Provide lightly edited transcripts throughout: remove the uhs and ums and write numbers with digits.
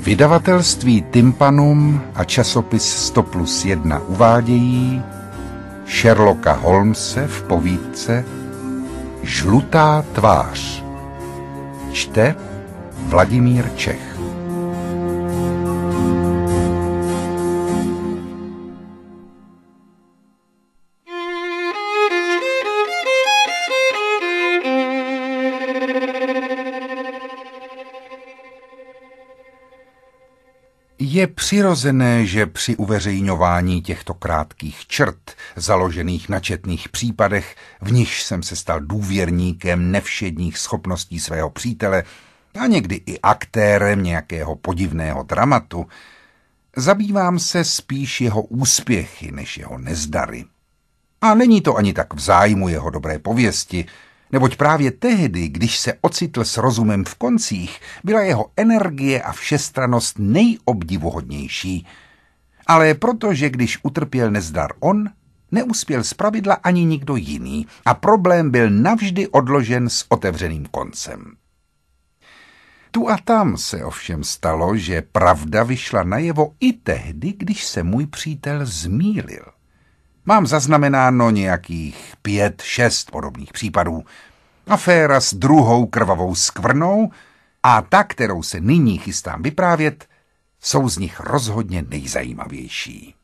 Vydavatelství Tympanum a časopis 100+1 uvádějí Sherlocka Holmese v povídce Žlutá tvář. Čte Vladimír Čech. Je přirozené, že při uveřejňování těchto krátkých črt, založených na četných případech, v nichž jsem se stal důvěrníkem nevšedních schopností svého přítele a někdy i aktérem nějakého podivného dramatu, zabývám se spíš jeho úspěchy než jeho nezdary. A není to ani tak v zájmu jeho dobré pověsti, neboť právě tehdy, když se ocitl s rozumem v koncích, byla jeho energie a všestrannost nejobdivuhodnější. Ale protože když utrpěl nezdar on, neuspěl zpravidla ani nikdo jiný a problém byl navždy odložen s otevřeným koncem. Tu a tam se ovšem stalo, že pravda vyšla najevo i tehdy, když se můj přítel zmýlil. Mám zaznamenáno nějakých 5-6 podobných případů. Aféra s druhou krvavou skvrnou a ta, kterou se nyní chystám vyprávět, jsou z nich rozhodně nejzajímavější.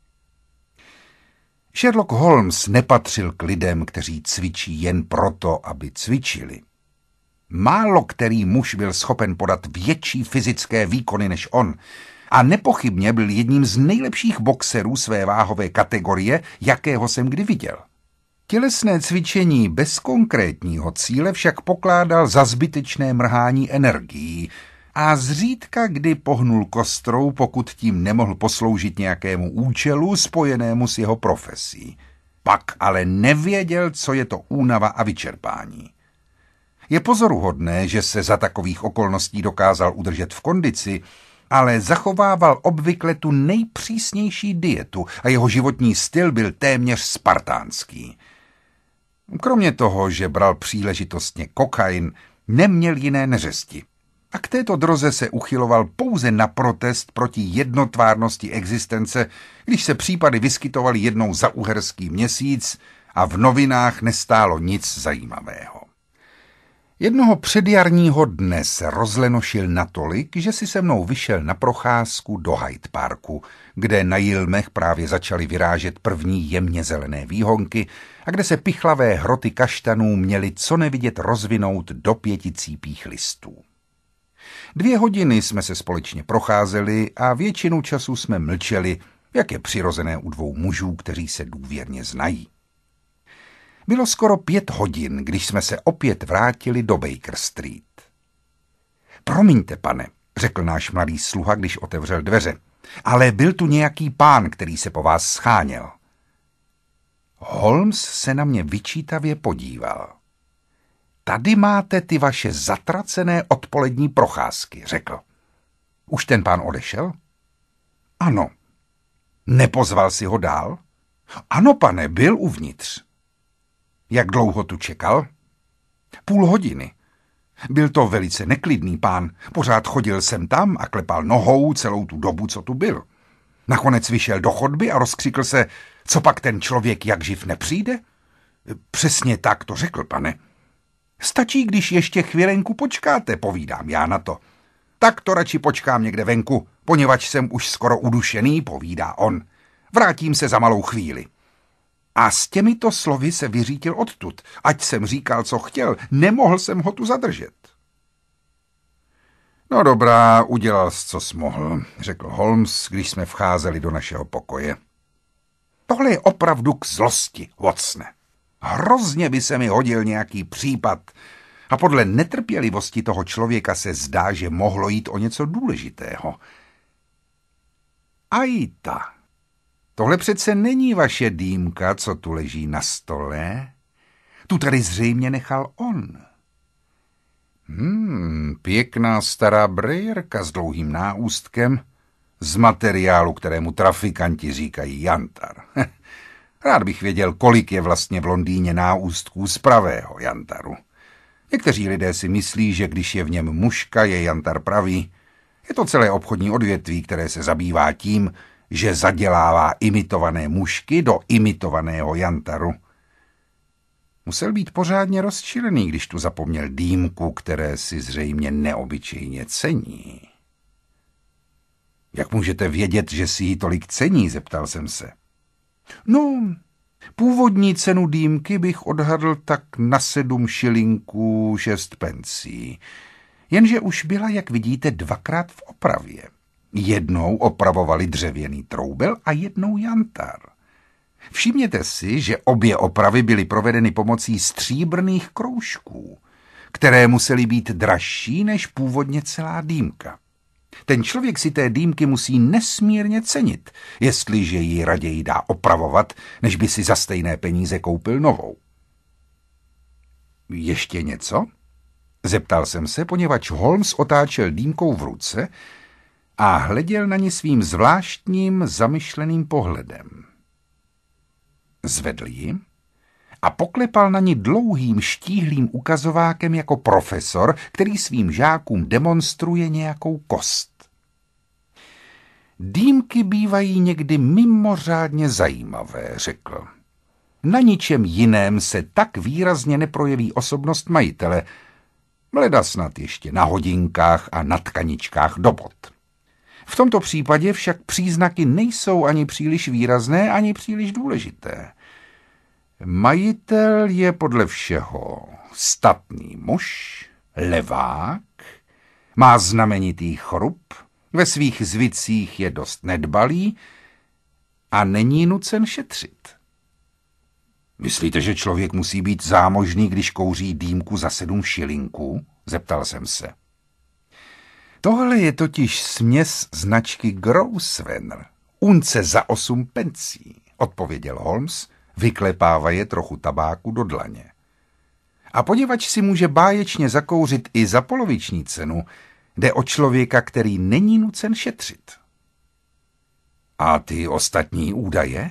Sherlock Holmes nepatřil k lidem, kteří cvičí jen proto, aby cvičili. Málo který muž byl schopen podat větší fyzické výkony než on a nepochybně byl jedním z nejlepších boxerů své váhové kategorie, jakého jsem kdy viděl. Tělesné cvičení bez konkrétního cíle však pokládal za zbytečné mrhání energií a zřídka kdy pohnul kostrou, pokud tím nemohl posloužit nějakému účelu spojenému s jeho profesí. Pak ale nevěděl, co je to únava a vyčerpání. Je pozoruhodné, že se za takových okolností dokázal udržet v kondici, ale zachovával obvykle tu nejpřísnější dietu a jeho životní styl byl téměř spartánský. Kromě toho, že bral příležitostně kokain, neměl jiné neřesti. A k této droze se uchyloval pouze na protest proti jednotvárnosti existence, když se případy vyskytovaly jednou za uherský měsíc a v novinách nestálo nic zajímavého. Jednoho předjarního dne se rozlenošil natolik, že si se mnou vyšel na procházku do Hyde Parku, kde na jilmech právě začaly vyrážet první jemně zelené výhonky a kde se pichlavé hroty kaštanů měly co nevidět rozvinout do 5 cípých listů. 2 hodiny jsme se společně procházeli a většinu času jsme mlčeli, jak je přirozené u 2 mužů, kteří se důvěrně znají. Bylo skoro 5 hodin, když jsme se opět vrátili do Baker Street. Promiňte, pane, řekl náš mladý sluha, když otevřel dveře, ale byl tu nějaký pán, který se po vás scháněl. Holmes se na mě vyčítavě podíval. Tady máte ty vaše zatracené odpolední procházky, řekl. Už ten pán odešel? Ano. Nepozval si ho dál? Ano, pane, byl uvnitř. Jak dlouho tu čekal? 0,5 hodiny. Byl to velice neklidný pán. Pořád chodil sem tam a klepal nohou celou tu dobu, co tu byl. Nakonec vyšel do chodby a rozkřikl se, co pak ten člověk jak živ nepřijde? Přesně tak to řekl, pane. Stačí, když ještě chvilenku počkáte, povídám já na to. Tak to radši počkám někde venku, poněvadž jsem už skoro udušený, povídá on. Vrátím se za malou chvíli. A s těmito slovy se vyřítil odtud. Ať jsem říkal, co chtěl, nemohl jsem ho tu zadržet. No dobrá, udělal jsi, co jsi mohl, řekl Holmes, když jsme vcházeli do našeho pokoje. Tohle je opravdu k zlosti, Watsone. Hrozně by se mi hodil nějaký případ a podle netrpělivosti toho člověka se zdá, že mohlo jít o něco důležitého. Ajta. Tohle přece není vaše dýmka, co tu leží na stole. Tu tady zřejmě nechal on. Pěkná stará brejrka s dlouhým náústkem, z materiálu, kterému trafikanti říkají jantar. Rád bych věděl, kolik je vlastně v Londýně náústků z pravého jantaru. Někteří lidé si myslí, že když je v něm muška, je jantar pravý. Je to celé obchodní odvětví, které se zabývá tím, že zadělává imitované mušky do imitovaného jantaru. Musel být pořádně rozčilený, když tu zapomněl dýmku, které si zřejmě neobyčejně cení. Jak můžete vědět, že si ji tolik cení, zeptal jsem se. No, původní cenu dýmky bych odhadl tak na 7 šilinků 6 pencí. Jenže už byla, jak vidíte, 2krát v opravě. Jednou opravovali dřevěný troubel a jednou jantar. Všimněte si, že obě opravy byly provedeny pomocí stříbrných kroužků, které musely být dražší než původně celá dýmka. Ten člověk si té dýmky musí nesmírně cenit, jestliže ji raději dá opravovat, než by si za stejné peníze koupil novou. Ještě něco? Zeptal jsem se, poněvadž Holmes otáčel dýmkou v ruce a hleděl na ní svým zvláštním zamyšleným pohledem. Zvedl ji a poklepal na ní dlouhým štíhlým ukazovákem jako profesor, který svým žákům demonstruje nějakou kost. Dýmky bývají někdy mimořádně zajímavé, řekl. Na ničem jiném se tak výrazně neprojeví osobnost majitele, leda snad ještě na hodinkách a na tkaničkách do bot. V tomto případě však příznaky nejsou ani příliš výrazné, ani příliš důležité. Majitel je podle všeho statný muž, levák, má znamenitý chrup, ve svých zvicích je dost nedbalý a není nucen šetřit. Myslíte, že člověk musí být zámožný, když kouří dýmku za 7 šilinků? Zeptal jsem se. Tohle je totiž směs značky Grosvenor, unce za 8 pencí, odpověděl Holmes, vyklepávaje trochu tabáku do dlaně. A poněvadž si může báječně zakouřit i za poloviční cenu, jde o člověka, který není nucen šetřit. A ty ostatní údaje?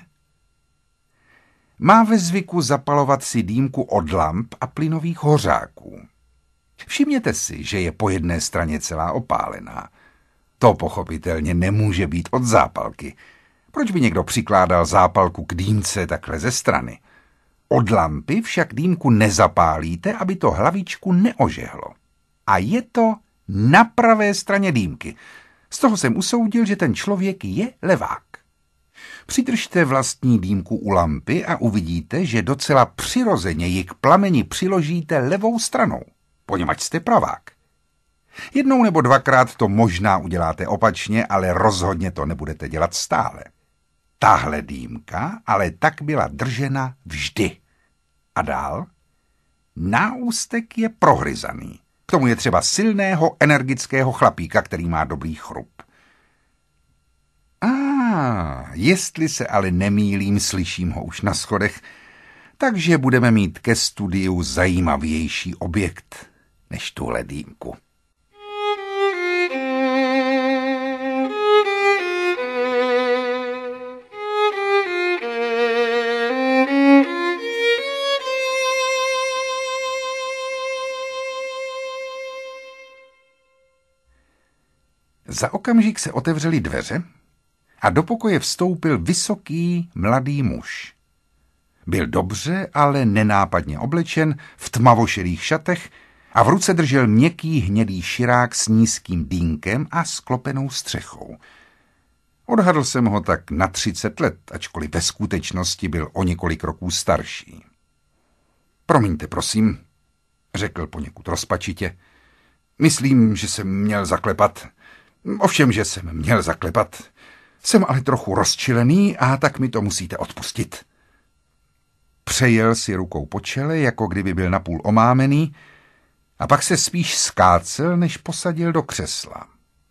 Má ve zvyku zapalovat si dýmku od lamp a plynových hořáků. Všimněte si, že je po jedné straně celá opálená. To pochopitelně nemůže být od zápalky. Proč by někdo přikládal zápalku k dýmce takhle ze strany? Od lampy však dýmku nezapálíte, aby to hlavičku neožehlo. A je to na pravé straně dýmky. Z toho jsem usoudil, že ten člověk je levák. Přidržte vlastní dýmku u lampy a uvidíte, že docela přirozeně ji k plameni přiložíte levou stranou, poněvadž jste pravák. Jednou nebo 2krát to možná uděláte opačně, ale rozhodně to nebudete dělat stále. Tahle dýmka ale tak byla držena vždy. A dál? Náústek je prohryzaný. K tomu je třeba silného, energického chlapíka, který má dobrý chrup. Jestli se ale nemýlím, slyším ho už na schodech, takže budeme mít ke studiu zajímavější objekt než tuhle dýmku. Za okamžik se otevřely dveře a do pokoje vstoupil vysoký, mladý muž. Byl dobře, ale nenápadně oblečen v tmavošedých šatech a v ruce držel měkký hnědý širák s nízkým dýnkem a sklopenou střechou. Odhadl jsem ho tak na 30 let, ačkoliv ve skutečnosti byl o několik roků starší. Promiňte, prosím, řekl poněkud rozpačitě. Myslím, že jsem měl zaklepat. Ovšem, že jsem měl zaklepat. Jsem ale trochu rozčilený a tak mi to musíte odpustit. Přejel si rukou po čele, jako kdyby byl napůl omámený, a pak se spíš skácel, než posadil do křesla.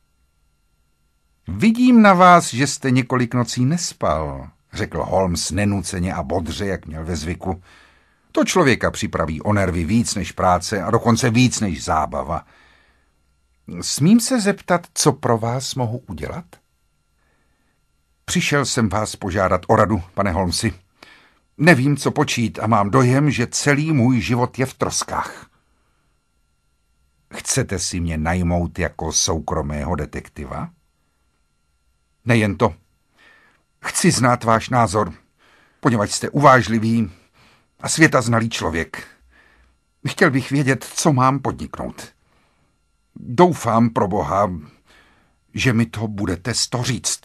Vidím na vás, že jste několik nocí nespal, řekl Holmes nenuceně a bodře, jak měl ve zvyku. To člověka připraví o nervy víc než práce a dokonce víc než zábava. Smím se zeptat, co pro vás mohu udělat? Přišel jsem vás požádat o radu, pane Holmesi. Nevím, co počít a mám dojem, že celý můj život je v troskách. Chcete si mě najmout jako soukromého detektiva? Nejen to. Chci znát váš názor, poněvadž jste uvážlivý a světaznalý člověk. Chtěl bych vědět, co mám podniknout. Doufám, pro Boha, že mi to budete říct.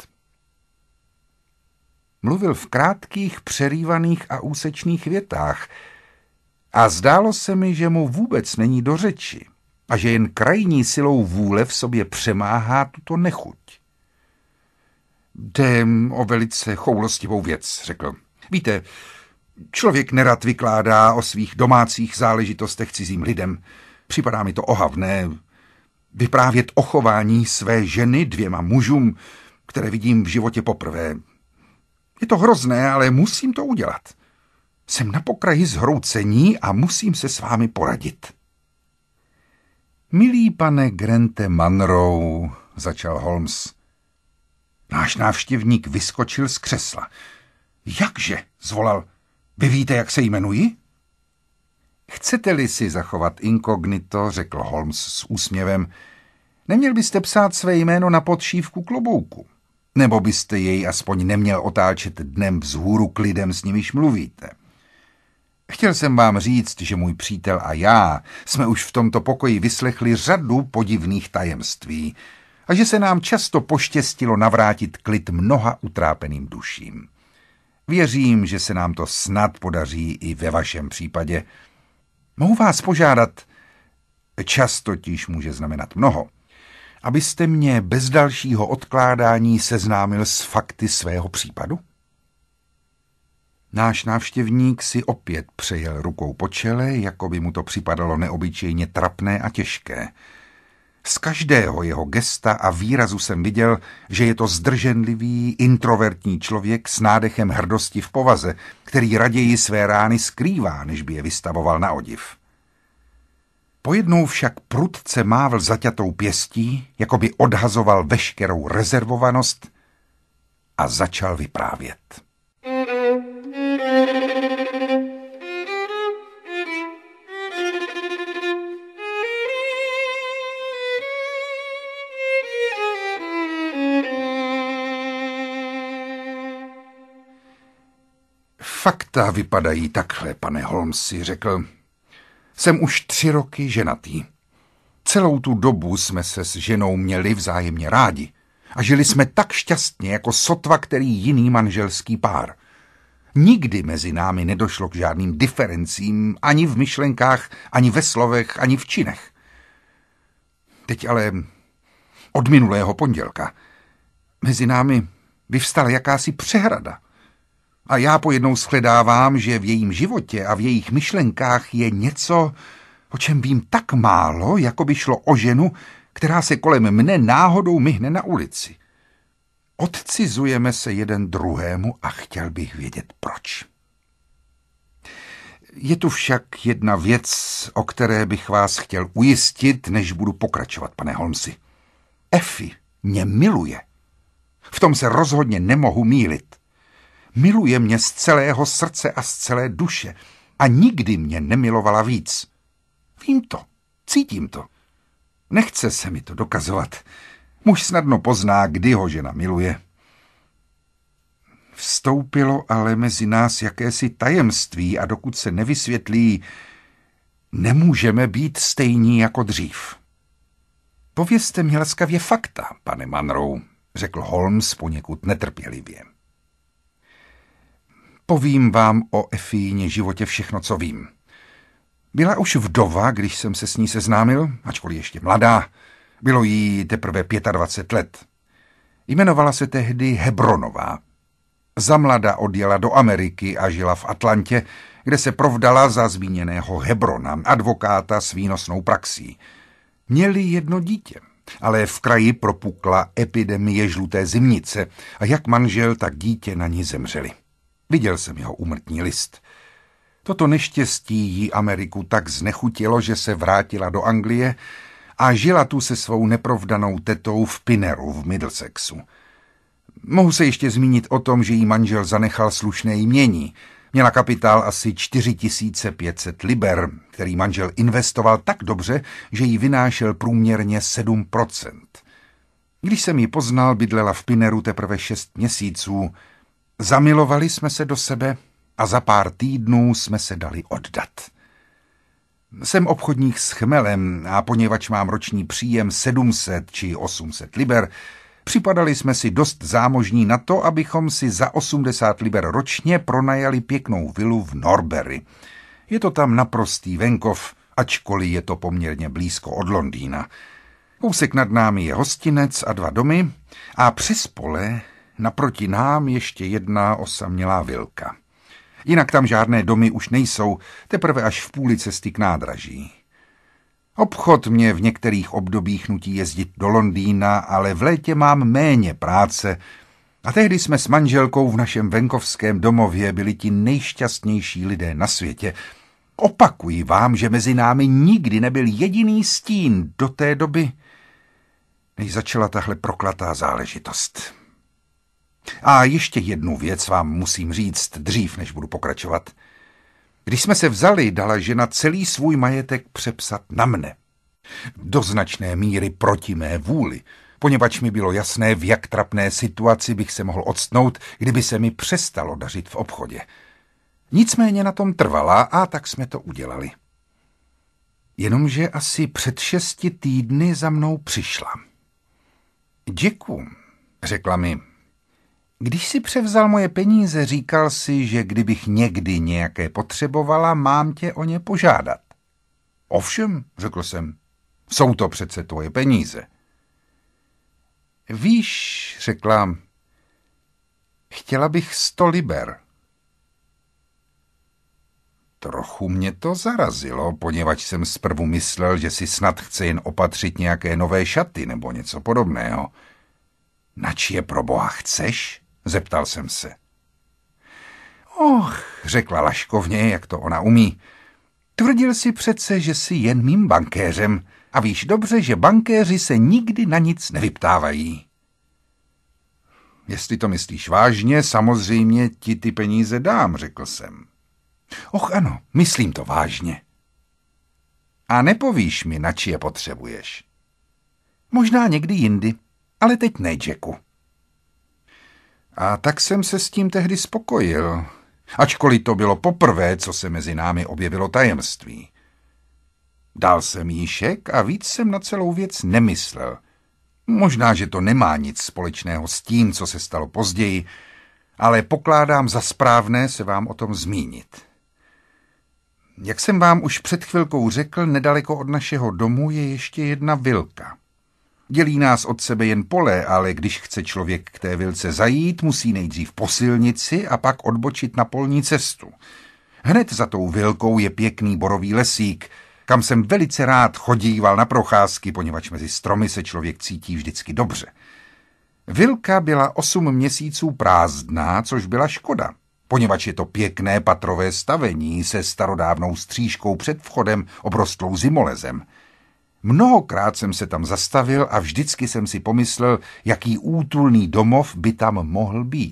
Mluvil v krátkých, přerývaných a úsečných větách a zdálo se mi, že mu vůbec není do řeči a že jen krajní silou vůle v sobě přemáhá tuto nechuť. Jde o velice choulostivou věc, řekl. Víte, člověk nerad vykládá o svých domácích záležitostech cizím lidem. Připadá mi to ohavné vyprávět o chování své ženy 2 mužům, které vidím v životě poprvé. Je to hrozné, ale musím to udělat. Jsem na pokraji zhroucení a musím se s vámi poradit. Milý pane Grante Munro, začal Holmes. Náš návštěvník vyskočil z křesla. Jakže? Zvolal. Vy víte, jak se jmenuji? Chcete-li si zachovat inkognito, řekl Holmes s úsměvem, neměl byste psát své jméno na podšívku klobouku. Nebo byste jej aspoň neměl otáčet dnem vzhůru k lidem, s nimiž mluvíte. Chtěl jsem vám říct, že můj přítel a já jsme už v tomto pokoji vyslechli řadu podivných tajemství a že se nám často poštěstilo navrátit klid mnoha utrápeným duším. Věřím, že se nám to snad podaří i ve vašem případě. Mohu vás požádat, čas totiž může znamenat mnoho, abyste mě bez dalšího odkládání seznámil s fakty svého případu? Náš návštěvník si opět přejel rukou po čele, jako by mu to připadalo neobyčejně trapné a těžké. Z každého jeho gesta a výrazu jsem viděl, že je to zdrženlivý, introvertní člověk s nádechem hrdosti v povaze, který raději své rány skrývá, než by je vystavoval na odiv. Pojednou však prudce mávl zaťatou pěstí, jako by odhazoval veškerou rezervovanost a začal vyprávět. Fakta vypadají takhle, pane Holmesi, řekl. Jsem už 3 roky ženatý. Celou tu dobu jsme se s ženou měli vzájemně rádi a žili jsme tak šťastně, jako sotva který jiný manželský pár. Nikdy mezi námi nedošlo k žádným diferencím, ani v myšlenkách, ani ve slovech, ani v činech. Teď ale od minulého pondělka mezi námi vyvstala jakási přehrada. A já pojednou shledávám, že v jejím životě a v jejich myšlenkách je něco, o čem vím tak málo, jako by šlo o ženu, která se kolem mne náhodou myhne na ulici. Odcizujeme se jeden druhému a chtěl bych vědět proč. Je tu však jedna věc, o které bych vás chtěl ujistit, než budu pokračovat, pane Holmesi. Effie mě miluje. V tom se rozhodně nemohu mýlit. Miluje mě z celého srdce a z celé duše a nikdy mě nemilovala víc. Vím to, cítím to. Nechce se mi to dokazovat. Muž snadno pozná, kdy ho žena miluje. Vstoupilo ale mezi nás jakési tajemství a dokud se nevysvětlí, nemůžeme být stejní jako dřív. Povězte mi laskavě fakta, pane Munro, řekl Holmes poněkud netrpělivě. Povím vám o Effieně životě všechno, co vím. Byla už vdova, když jsem se s ní seznámil, ačkoliv ještě mladá. Bylo jí teprve 25 let. Jmenovala se tehdy Hebronová. Zamlada odjela do Ameriky a žila v Atlantě, kde se provdala za zmíněného Hebrona, advokáta s výnosnou praxí. Měli jedno dítě, ale v kraji propukla epidemie žluté zimnice a jak manžel, tak dítě na ní zemřeli. Viděl jsem jeho úmrtní list. Toto neštěstí jí Ameriku tak znechutilo, že se vrátila do Anglie a žila tu se svou neprovdanou tetou v Pinneru v Middlesexu. Mohu se ještě zmínit o tom, že jí manžel zanechal slušné jmění Měla kapitál asi 4500 liber, který manžel investoval tak dobře, že jí vynášel průměrně 7%. Když jsem ji poznal, bydlela v Pineru teprve 6 měsíců. Zamilovali jsme se do sebe a za pár týdnů jsme se dali oddat. Jsem obchodník s chmelem a poněvadž mám roční příjem 700 či 800 liber, připadali jsme si dost zámožní na to, abychom si za 80 liber ročně pronajali pěknou vilu v Norbury. Je to tam naprostý venkov, ačkoliv je to poměrně blízko od Londýna. Kousek nad námi je hostinec a 2 domy a přes pole naproti nám ještě jedna osamělá vilka. Jinak tam žádné domy už nejsou, teprve až v půli cesty k nádraží. Obchod mě v některých obdobích nutí jezdit do Londýna, ale v létě mám méně práce a tehdy jsme s manželkou v našem venkovském domově byli ti nejšťastnější lidé na světě. Opakuji vám, že mezi námi nikdy nebyl jediný stín do té doby, než začala tahle proklatá záležitost. A ještě jednu věc vám musím říct dřív, než budu pokračovat. Když jsme se vzali, dala žena celý svůj majetek přepsat na mne. Do značné míry proti mé vůli, poněvadž mi bylo jasné, v jak trapné situaci bych se mohl odstnout, kdyby se mi přestalo dařit v obchodě. Nicméně na tom trvala a tak jsme to udělali. Jenomže asi před 6 týdny za mnou přišla. Děkuju, řekla mi. Když si převzal moje peníze, říkal si, že kdybych někdy nějaké potřebovala, mám tě o ně požádat. Ovšem, řekl jsem, jsou to přece tvoje peníze. Víš, řekla, chtěla bych 100 liber. Trochu mě to zarazilo, poněvadž jsem zprvu myslel, že si snad chce jen opatřit nějaké nové šaty nebo něco podobného. Nač je proboha chceš? Zeptal jsem se. Och, řekla laškovně, jak to ona umí. Tvrdil si přece, že jsi jen mým bankéřem a víš dobře, že bankéři se nikdy na nic nevyptávají. Jestli to myslíš vážně, samozřejmě ti ty peníze dám, řekl jsem. Och ano, myslím to vážně. A nepovíš mi, nač je potřebuješ. Možná někdy jindy, ale teď ne, Jacku. A tak jsem se s tím tehdy spokojil, ačkoliv to bylo poprvé, co se mezi námi objevilo tajemství. Dal jsem jí šek a víc jsem na celou věc nemyslel. Možná, že to nemá nic společného s tím, co se stalo později, ale pokládám za správné se vám o tom zmínit. Jak jsem vám už před chvilkou řekl, nedaleko od našeho domu je ještě jedna vilka. Dělí nás od sebe jen pole, ale když chce člověk k té vilce zajít, musí nejdřív po silnici a pak odbočit na polní cestu. Hned za tou vilkou je pěkný borový lesík, kam jsem velice rád chodíval na procházky, poněvadž mezi stromy se člověk cítí vždycky dobře. Vilka byla 8 měsíců prázdná, což byla škoda, poněvadž je to pěkné patrové stavení se starodávnou střížkou před vchodem obrostlou zimolezem. Mnohokrát jsem se tam zastavil a vždycky jsem si pomyslel, jaký útulný domov by tam mohl být.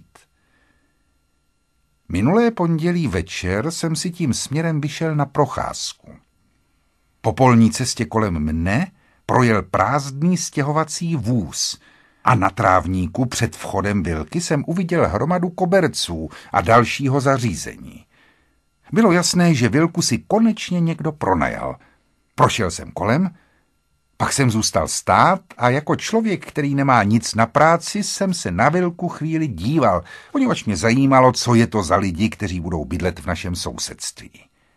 Minulé pondělí večer jsem si tím směrem vyšel na procházku. Po polní cestě kolem mne projel prázdný stěhovací vůz a na trávníku před vchodem vilky jsem uviděl hromadu koberců a dalšího zařízení. Bylo jasné, že vilku si konečně někdo pronajal. Prošel jsem kolem, pak jsem zůstal stát a jako člověk, který nemá nic na práci, jsem se na vilku chvíli díval, poněvadž mě zajímalo, co je to za lidi, kteří budou bydlet v našem sousedství.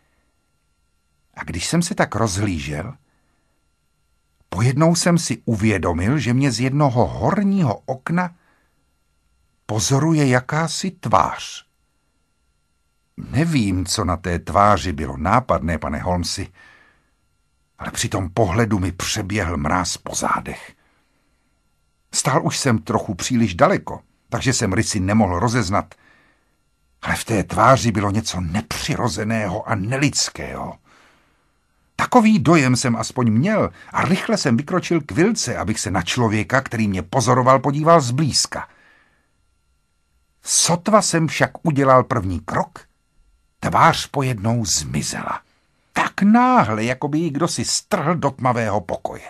A když jsem se tak rozhlížel, pojednou jsem si uvědomil, že mě z jednoho horního okna pozoruje jakási tvář. Nevím, co na té tváři bylo nápadné, pane Holmesi, ale při tom pohledu mi přeběhl mráz po zádech. Stál už jsem trochu příliš daleko, takže jsem rysy nemohl rozeznat, ale v té tváři bylo něco nepřirozeného a nelidského. Takový dojem jsem aspoň měl a rychle jsem vykročil k vilce, abych se na člověka, který mě pozoroval, podíval zblízka. Sotva jsem však udělal první krok, Tvář pojednou zmizela. Tak náhle, jako by ji kdosi strhl do tmavého pokoje.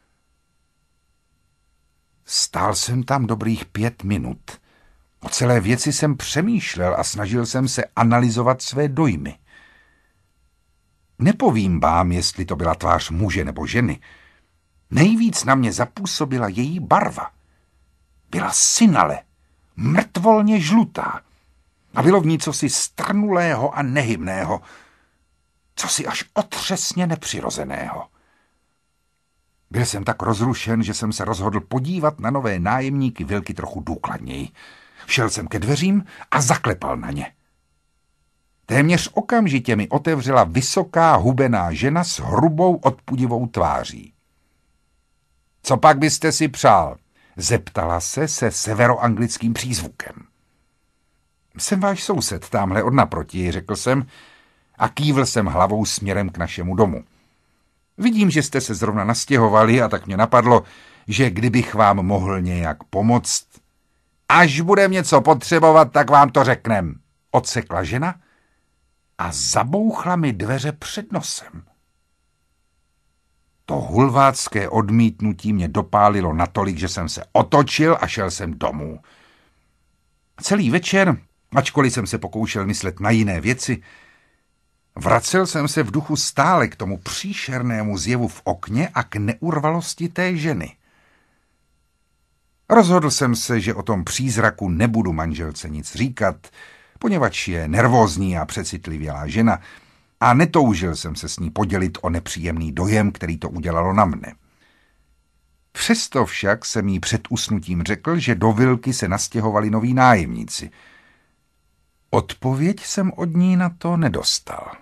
Stál jsem tam dobrých 5 minut. O celé věci jsem přemýšlel a snažil jsem se analyzovat své dojmy. Nepovím vám, jestli to byla tvář muže nebo ženy. Nejvíc na mě zapůsobila její barva. Byla synale, mrtvolně žlutá. A bylo v ní cosi strnulého a nehybného, cosi až otřesně nepřirozeného. Byl jsem tak rozrušen, že jsem se rozhodl podívat na nové nájemníky Vilky trochu důkladněji. Šel jsem ke dveřím a zaklepal na ně. Téměř okamžitě mi otevřela vysoká hubená žena s hrubou odpudivou tváří. Co pak byste si přál? Zeptala se severoanglickým přízvukem. Jsem váš soused, támhle od naproti, řekl jsem a kývl jsem hlavou směrem k našemu domu. Vidím, že jste se zrovna nastěhovali a tak mě napadlo, že kdybych vám mohl nějak pomoct. Až budeme něco potřebovat, tak vám to řeknem, odsekla žena a zabouchla mi dveře před nosem. To hulvácké odmítnutí mě dopálilo natolik, že jsem se otočil a šel jsem domů. Celý večer, ačkoliv jsem se pokoušel myslet na jiné věci, vracel jsem se v duchu stále k tomu příšernému zjevu v okně a k neurvalosti té ženy. Rozhodl jsem se, že o tom přízraku nebudu manželce nic říkat, poněvadž je nervózní a přecitlivělá žena a netoužil jsem se s ní podělit o nepříjemný dojem, který to udělalo na mne. Přesto však jsem jí před usnutím řekl, že do Vilky se nastěhovali noví nájemníci. Odpověď jsem od ní na to nedostal.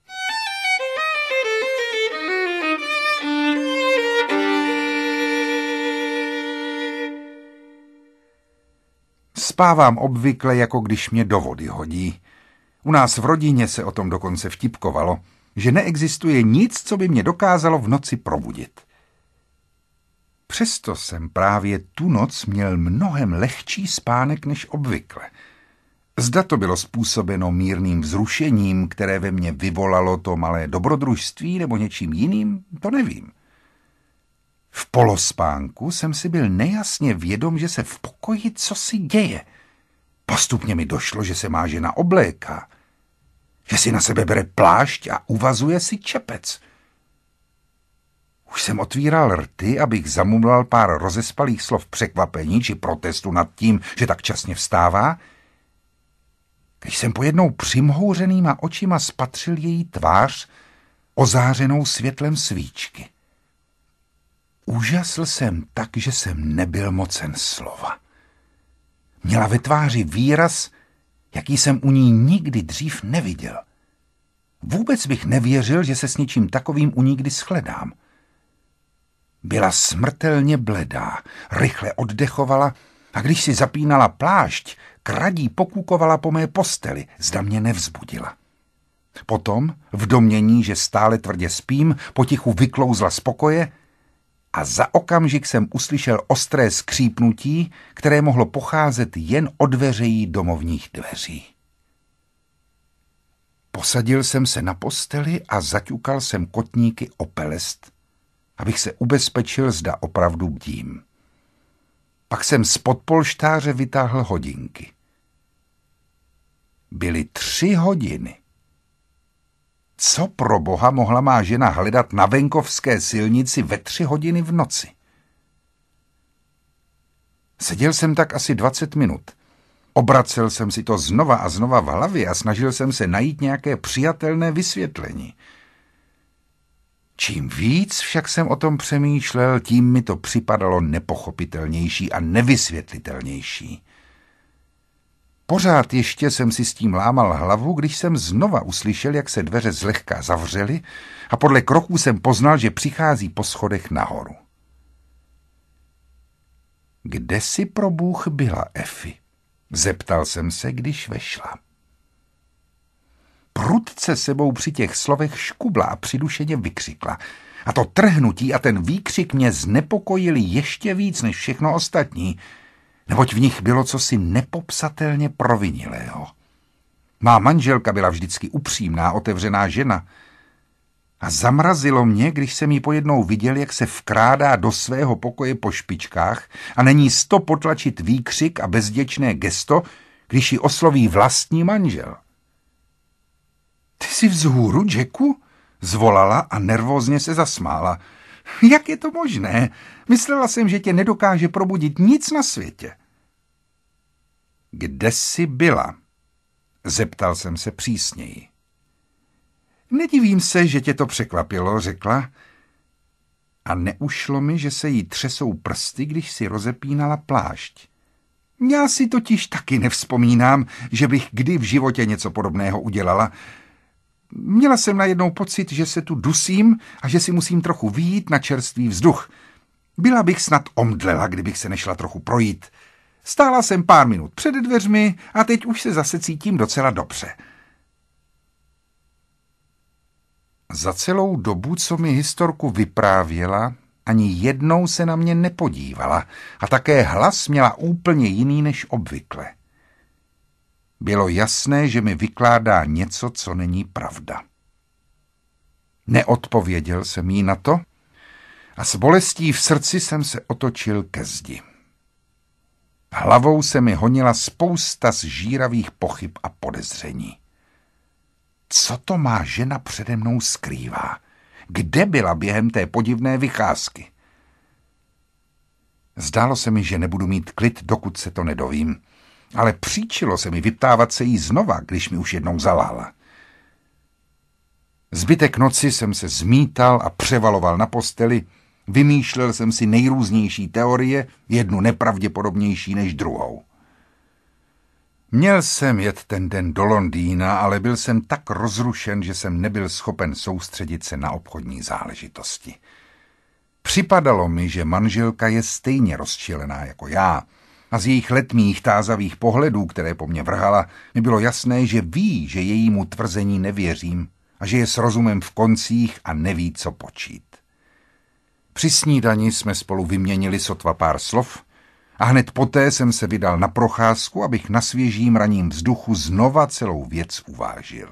Spávám obvykle, jako když mě do vody hodí. U nás v rodině se o tom dokonce vtipkovalo, že neexistuje nic, co by mě dokázalo v noci probudit. Přesto jsem právě tu noc měl mnohem lehčí spánek než obvykle. Zda to bylo způsobeno mírným vzrušením, které ve mně vyvolalo to malé dobrodružství, nebo něčím jiným, to nevím. V polospánku jsem si byl nejasně vědom, že se v pokoji cosi děje. Postupně mi došlo, že se má žena obléká, že si na sebe bere plášť a uvazuje si čepec. Už jsem otvíral rty, abych zamumlal pár rozespalých slov překvapení či protestu nad tím, že tak časně vstává, když jsem pojednou přimhouřenýma očima spatřil její tvář, ozářenou světlem svíčky. Úžasl jsem tak, že jsem nebyl mocen slova. Měla ve tváři výraz, jaký jsem u ní nikdy dřív neviděl. Vůbec bych nevěřil, že se s něčím takovým u ní kdy shledám. Byla smrtelně bledá, rychle oddechovala a když si zapínala plášť, kradí pokukovala po mé posteli, zda mě nevzbudila. Potom, v domnění, že stále tvrdě spím, potichu vyklouzla z pokoje a za okamžik jsem uslyšel ostré skřípnutí, které mohlo pocházet jen od dveří domovních dveří. Posadil jsem se na posteli a zaťukal jsem kotníky o pelest, abych se ubezpečil, zda opravdu bdím. Pak jsem spod polštáře vytáhl hodinky. Byly 3 hodiny. Co pro boha mohla má žena hledat na venkovské silnici ve 3 hodiny v noci? Seděl jsem tak asi 20 minut. Obracel jsem si to znova a znova v hlavě a snažil jsem se najít nějaké přijatelné vysvětlení. Čím víc však jsem o tom přemýšlel, tím mi to připadalo nepochopitelnější a nevysvětlitelnější. Pořád ještě jsem si s tím lámal hlavu, když jsem znova uslyšel, jak se dveře zlehka zavřely a podle kroků jsem poznal, že přichází po schodech nahoru. Kde si pro bůh byla Effie? Zeptal jsem se, když vešla. Prudce sebou při těch slovech škubla a přidušeně vykřikla. A to trhnutí a ten výkřik mě znepokojili ještě víc než všechno ostatní, neboť v nich bylo cosi nepopsatelně provinilého. Má manželka byla vždycky upřímná, otevřená žena. A zamrazilo mě, když jsem ji pojednou viděl, jak se vkrádá do svého pokoje po špičkách a není sto potlačit výkřik a bezděčné gesto, když ji osloví vlastní manžel. Ty jsi vzhůru, Jacku? Zvolala a nervózně se zasmála. Jak je to možné? Myslela jsem, že tě nedokáže probudit nic na světě. Kde jsi byla? Zeptal jsem se přísněji. Nedivím se, že tě to překvapilo, řekla. A neušlo mi, že se jí třesou prsty, když si rozepínala plášť. Já si totiž taky nevzpomínám, že bych kdy v životě něco podobného udělala. Měla jsem najednou pocit, že se tu dusím a že si musím trochu vyjít na čerstvý vzduch. Byla bych snad omdlela, kdybych se nešla trochu projít. Stála jsem pár minut před dveřmi a teď už se zase cítím docela dobře. Za celou dobu, co mi historku vyprávěla, ani jednou se na mě nepodívala a také hlas měla úplně jiný než obvykle. Bylo jasné, že mi vykládá něco, co není pravda. Neodpověděl jsem jí na to a s bolestí v srdci jsem se otočil ke zdi. Hlavou se mi honila spousta zžíravých pochyb a podezření. Co to má žena přede mnou skrývá? Kde byla během té podivné vycházky? Zdálo se mi, že nebudu mít klid, dokud se to nedovím, ale příčilo se mi vyptávat se jí znova, když mi už jednou zalála. Zbytek noci jsem se zmítal a převaloval na posteli, vymýšlel jsem si nejrůznější teorie, jednu nepravděpodobnější než druhou. Měl jsem jet ten den do Londýna, ale byl jsem tak rozrušen, že jsem nebyl schopen soustředit se na obchodní záležitosti. Připadalo mi, že manželka je stejně rozčilená jako já a z jejich letmých tázavých pohledů, které po mně vrhala, mi bylo jasné, že ví, že jejímu tvrzení nevěřím a že je s rozumem v koncích a neví, co počít. Při snídani jsme spolu vyměnili sotva pár slov a hned poté jsem se vydal na procházku, abych na svěžím raním vzduchu znova celou věc uvážil.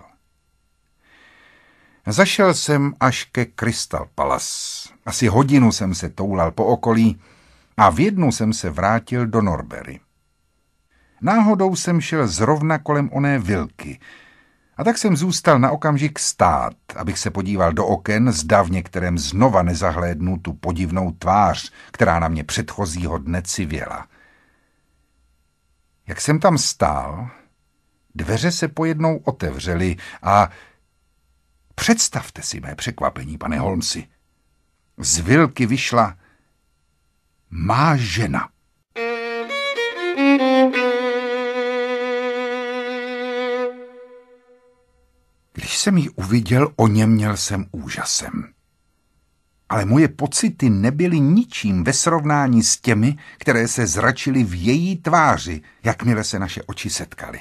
Zašel jsem až ke Crystal Palace. Asi hodinu jsem se toulal po okolí a v jednu jsem se vrátil do Norbury. Náhodou jsem šel zrovna kolem oné vilky a tak jsem zůstal na okamžik stát, abych se podíval do oken, zda v některém znova nezahlédnu tu podivnou tvář, která na mě předchozího dne civěla. Jak jsem tam stál, dveře se pojednou otevřely a představte si mé překvapení, pane Holmesi. Z vilky vyšla má žena. Když jsem ji uviděl, oněměl jsem úžasem. Ale moje pocity nebyly ničím ve srovnání s těmi, které se zračily v její tváři, jakmile se naše oči setkaly.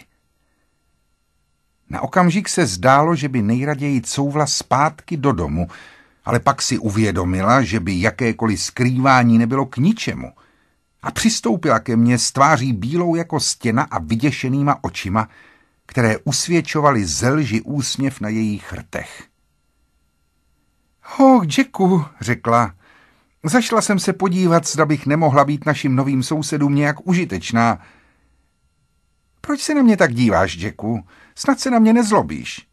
Na okamžik se zdálo, že by nejraději couvla zpátky do domu, ale pak si uvědomila, že by jakékoliv skrývání nebylo k ničemu a přistoupila ke mně s tváří bílou jako stěna a vyděšenýma očima, které usvědčovaly ze lži úsměv na jejich rtech. Jacku, řekla, zašla jsem se podívat, zda bych nemohla být našim novým sousedům nějak užitečná. Proč se na mě tak díváš, Jacku? Snad se na mě nezlobíš.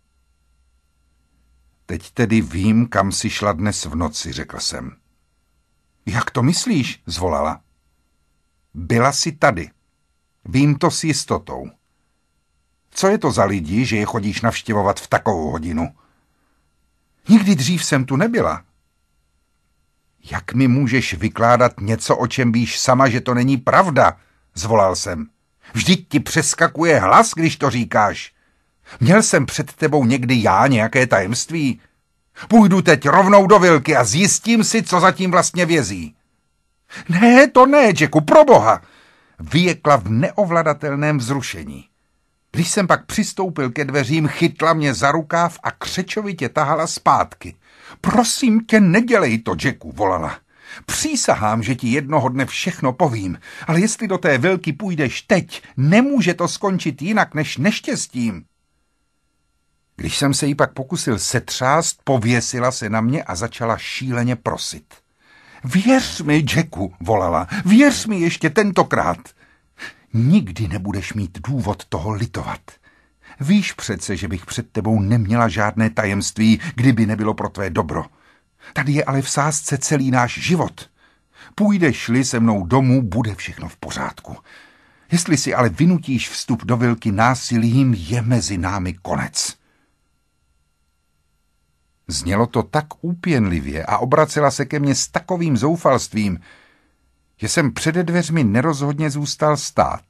Teď tedy vím, kam jsi šla dnes v noci, řekl jsem. Jak to myslíš? Zvolala. Byla jsi tady. Vím to s jistotou. Co je to za lidi, že je chodíš navštěvovat v takovou hodinu? Nikdy dřív jsem tu nebyla. Jak mi můžeš vykládat něco, o čem víš sama, že to není pravda? Zvolal jsem. Vždyť ti přeskakuje hlas, když to říkáš. Měl jsem před tebou někdy já nějaké tajemství? Půjdu teď rovnou do vilky a zjistím si, co zatím vlastně vězí. Ne, to ne, Jacku, proboha! Vyjekla v neovladatelném vzrušení. Když jsem pak přistoupil ke dveřím, chytla mě za rukáv a křečovitě tahala zpátky. Prosím tě, nedělej to, Jacku, volala. Přísahám, že ti jednoho dne všechno povím, ale jestli do té vilky půjdeš teď, nemůže to skončit jinak než neštěstím. Když jsem se jí pak pokusil setřást, pověsila se na mě a začala šíleně prosit. Věř mi, Jacku, volala, věř mi ještě tentokrát. Nikdy nebudeš mít důvod toho litovat. Víš přece, že bych před tebou neměla žádné tajemství, kdyby nebylo pro tvé dobro. Tady je ale v sázce celý náš život. Půjdeš-li se mnou domů, bude všechno v pořádku. Jestli si ale vynutíš vstup do vilky násilím, je mezi námi konec. Znělo to tak úpěnlivě a obracela se ke mně s takovým zoufalstvím, že jsem před dveřmi nerozhodně zůstal stát.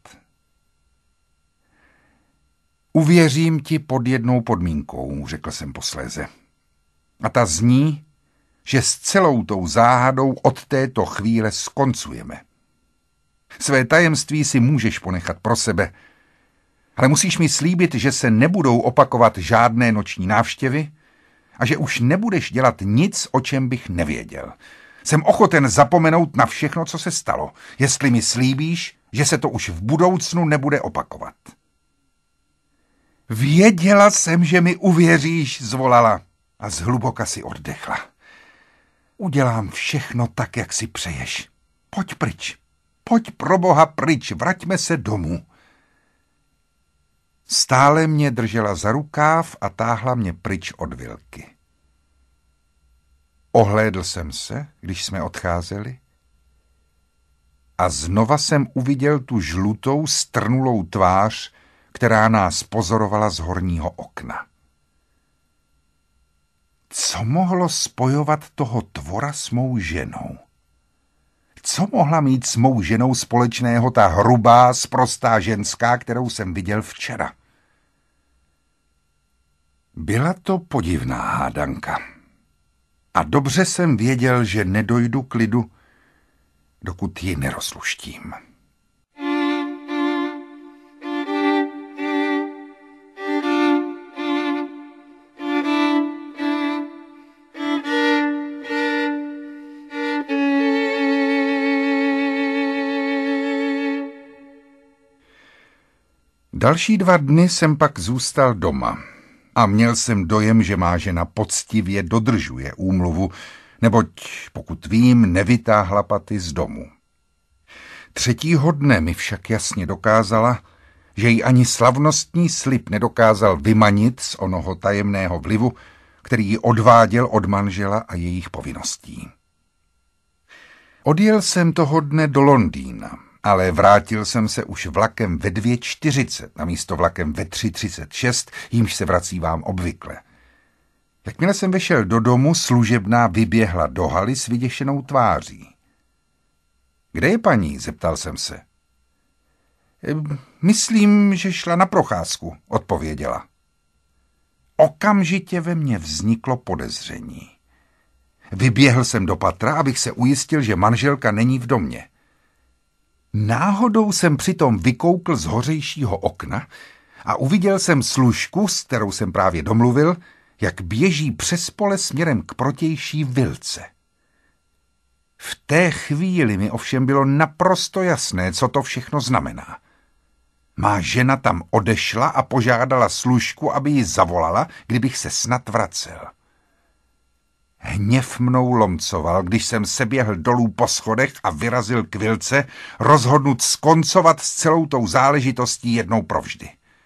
Uvěřím ti pod jednou podmínkou, řekl jsem posléze. A ta zní, že s celou tou záhadou od této chvíle skoncujeme. Své tajemství si můžeš ponechat pro sebe, ale musíš mi slíbit, že se nebudou opakovat žádné noční návštěvy a že už nebudeš dělat nic, o čem bych nevěděl. Jsem ochoten zapomenout na všechno, co se stalo, jestli mi slíbíš, že se to už v budoucnu nebude opakovat. Věděla jsem, že mi uvěříš, zvolala a zhluboka si oddechla. Udělám všechno tak, jak si přeješ. Pojď pryč. Pojď pro Boha pryč, vraťme se domů. Stále mě držela za rukáv a táhla mě pryč od vilky. Ohlédl jsem se, když jsme odcházeli, a znova jsem uviděl tu žlutou, strnulou tvář, která nás pozorovala z horního okna. Co mohlo spojovat toho tvora s mou ženou? Co mohla mít s mou ženou společného ta hrubá, sprostá ženská, kterou jsem viděl včera? Byla to podivná hádanka. A dobře jsem věděl, že nedojdu k lidu, dokud ji nerozluštím. Další 2 dny jsem pak zůstal doma a měl jsem dojem, že má žena poctivě dodržuje úmluvu, neboť, pokud vím, nevytáhla paty z domu. 3. dne mi však jasně dokázala, že jí ani slavnostní slib nedokázal vymanit z onoho tajemného vlivu, který ji odváděl od manžela a jejich povinností. Odjel jsem toho dne do Londýna, ale vrátil jsem se už vlakem ve 2:40 namísto vlakem ve 3:36, jímž se vracívám obvykle. Jakmile jsem vešel do domu, služebná vyběhla do haly s vyděšenou tváří. Kde je paní? Zeptal jsem se. Myslím, že šla na procházku, odpověděla. Okamžitě ve mně vzniklo podezření. Vyběhl jsem do patra, abych se ujistil, že manželka není v domě. Náhodou jsem přitom vykoukl z hořejšího okna a uviděl jsem služku, s kterou jsem právě domluvil, jak běží přes pole směrem k protější vilce. V té chvíli mi ovšem bylo naprosto jasné, co to všechno znamená. Má žena tam odešla a požádala služku, aby ji zavolala, kdybych se snad vracel. Hněv mnou lomcoval, když jsem se běhl dolů po schodech a vyrazil k vilce, rozhodnut skoncovat s celou tou záležitostí jednou provždy.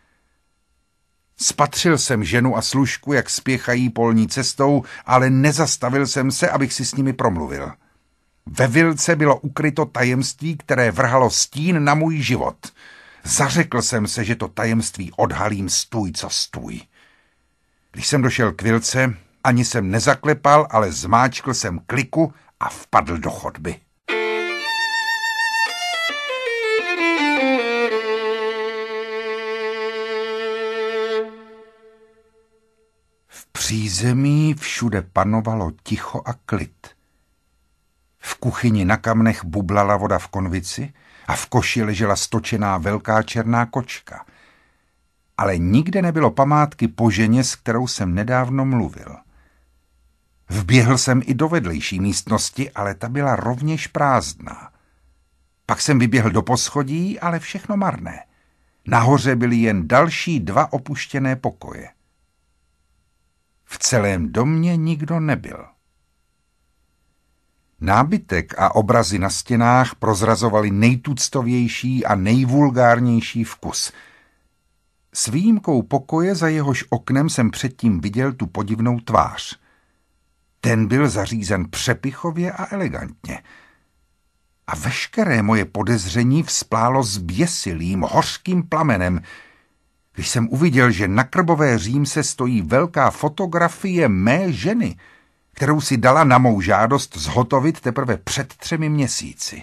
Spatřil jsem ženu a služku, jak spěchají polní cestou, ale nezastavil jsem se, abych si s nimi promluvil. Ve vilce bylo ukryto tajemství, které vrhalo stín na můj život. Zařekl jsem se, že to tajemství odhalím stůj co stůj. Když jsem došel k vilce, ani jsem nezaklepal, ale zmáčkl jsem kliku a vpadl do chodby. V přízemí všude panovalo ticho a klid. V kuchyni na kamnech bublala voda v konvici a v koši ležela stočená velká černá kočka. Ale nikde nebylo památky po ženě, s kterou jsem nedávno mluvil. Vběhl jsem i do vedlejší místnosti, ale ta byla rovněž prázdná. Pak jsem vyběhl do poschodí, ale všechno marné. Nahoře byly jen další 2 opuštěné pokoje. V celém domě nikdo nebyl. Nábytek a obrazy na stěnách prozrazovaly nejtuctovější a nejvulgárnější vkus. S výjimkou pokoje, za jehož oknem jsem předtím viděl tu podivnou tvář. Ten byl zařízen přepichově a elegantně. A veškeré moje podezření vzplálo zběsilým, hořkým plamenem, když jsem uviděl, že na krbové římse stojí velká fotografie mé ženy, kterou si dala na mou žádost zhotovit teprve před 3 měsíci.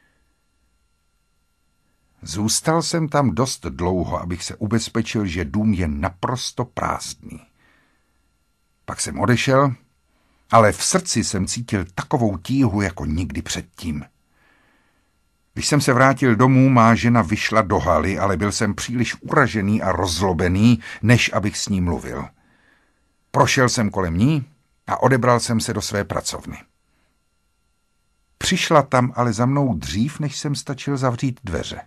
Zůstal jsem tam dost dlouho, abych se ubezpečil, že dům je naprosto prázdný. Pak jsem odešel, ale v srdci jsem cítil takovou tíhu jako nikdy předtím. Když jsem se vrátil domů, má žena vyšla do haly, ale byl jsem příliš uražený a rozzlobený, než abych s ní mluvil. Prošel jsem kolem ní a odebral jsem se do své pracovny. Přišla tam ale za mnou dřív, než jsem stačil zavřít dveře.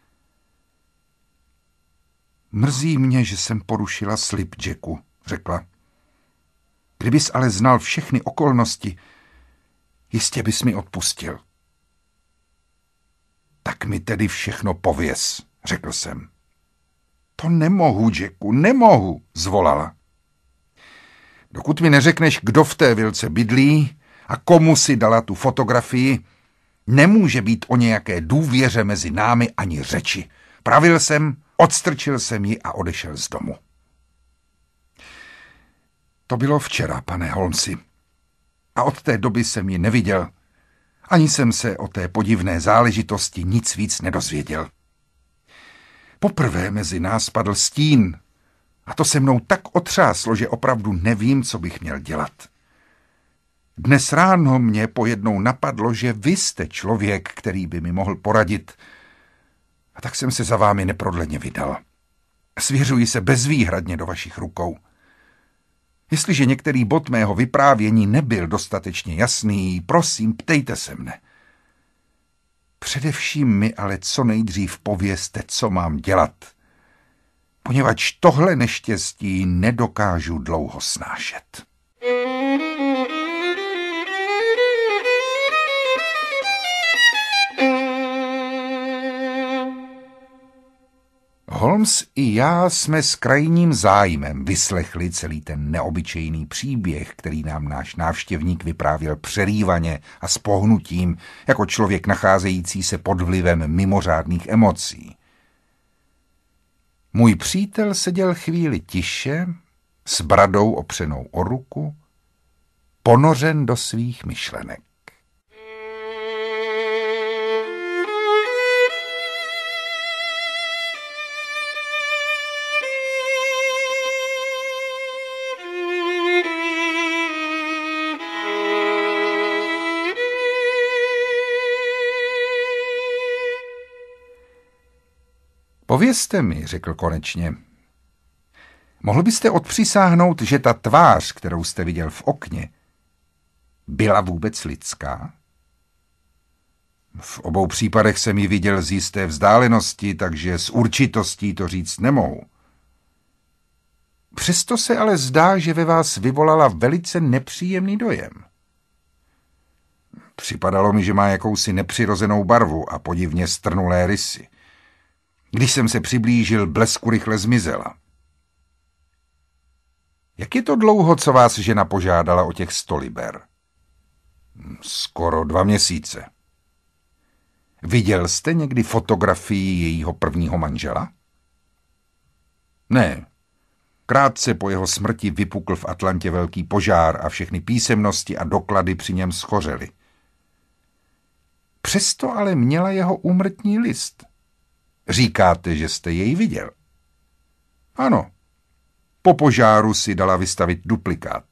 Mrzí mě, že jsem porušila slib, Jacku, řekla. Kdybys ale znal všechny okolnosti, jistě bys mi odpustil. Tak mi tedy všechno pověz, řekl jsem. To nemohu, Jacku, nemohu, zvolala. Dokud mi neřekneš, kdo v té vilce bydlí a komu si dala tu fotografii, nemůže být o nějaké důvěře mezi námi ani řeči. Pravil jsem, odstrčil jsem ji a odešel z domu. To bylo včera, pane Holmesi. A od té doby jsem ji neviděl. Ani jsem se o té podivné záležitosti nic víc nedozvěděl. Poprvé mezi nás padl stín a to se mnou tak otřáslo, že opravdu nevím, co bych měl dělat. Dnes ráno mě pojednou napadlo, že vy jste člověk, který by mi mohl poradit, a tak jsem se za vámi neprodleně vydal. Svěřuji se bezvýhradně do vašich rukou. Jestliže některý bod mého vyprávění nebyl dostatečně jasný, prosím, ptejte se mne. Především mi ale co nejdřív povězte, co mám dělat, poněvadž tohle neštěstí nedokážu dlouho snášet. Holmes i já jsme s krajním zájmem vyslechli celý ten neobyčejný příběh, který nám náš návštěvník vyprávěl přerývaně a s pohnutím, jako člověk nacházející se pod vlivem mimořádných emocí. Můj přítel seděl chvíli tiše, s bradou opřenou o ruku, ponořen do svých myšlenek. Povězte mi, řekl konečně. Mohl byste odpřisáhnout, že ta tvář, kterou jste viděl v okně, byla vůbec lidská? V obou případech jsem ji viděl z jisté vzdálenosti, takže s určitostí to říct nemohu. Přesto se ale zdá, že ve vás vyvolala velice nepříjemný dojem. Připadalo mi, že má jakousi nepřirozenou barvu a podivně strnulé rysy. Když jsem se přiblížil, blesku rychle zmizela. Jak je to dlouho, co vás žena požádala o těch 100 liber? Skoro 2 měsíce. Viděl jste někdy fotografii jejího prvního manžela? Ne. Krátce po jeho smrti vypukl v Atlantě velký požár a všechny písemnosti a doklady při něm schořely. Přesto ale měla jeho úmrtní list. Říkáte, že jste jej viděl? Ano. Po požáru si dala vystavit duplikát.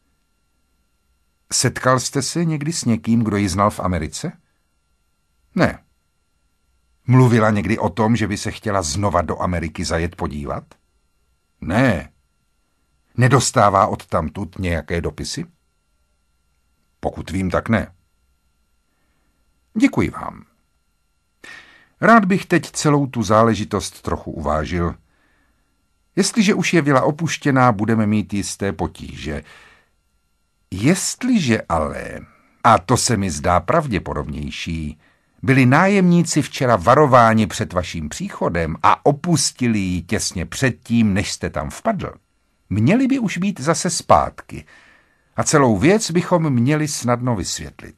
Setkal jste se někdy s někým, kdo ji znal v Americe? Ne. Mluvila někdy o tom, že by se chtěla znova do Ameriky zajet podívat? Ne. Nedostává odtamtud nějaké dopisy? Pokud vím, tak ne. Děkuji vám. Rád bych teď celou tu záležitost trochu uvážil. Jestliže už je vila opuštěná, budeme mít jisté potíže. Jestliže ale, a to se mi zdá pravděpodobnější, byli nájemníci včera varováni před vaším příchodem a opustili ji těsně předtím, než jste tam vpadl, měli by už být zase zpátky a celou věc bychom měli snadno vysvětlit.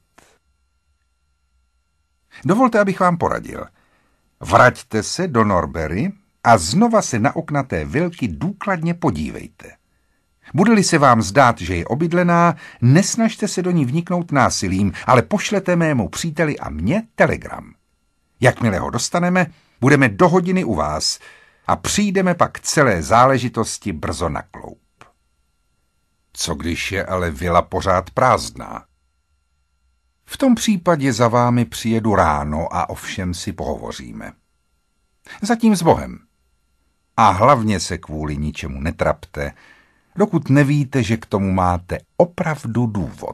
Dovolte, abych vám poradil. Vraťte se do Norbury a znova se na okna té vilky důkladně podívejte. Bude-li se vám zdát, že je obydlená, nesnažte se do ní vniknout násilím, ale pošlete mému příteli a mně telegram. Jakmile ho dostaneme, budeme do hodiny u vás a přijdeme pak celé záležitosti brzo na kloup. Co když je ale vila pořád prázdná? V tom případě za vámi přijedu ráno a o všem si pohovoříme. Zatím s Bohem. A hlavně se kvůli ničemu netrapte, dokud nevíte, že k tomu máte opravdu důvod.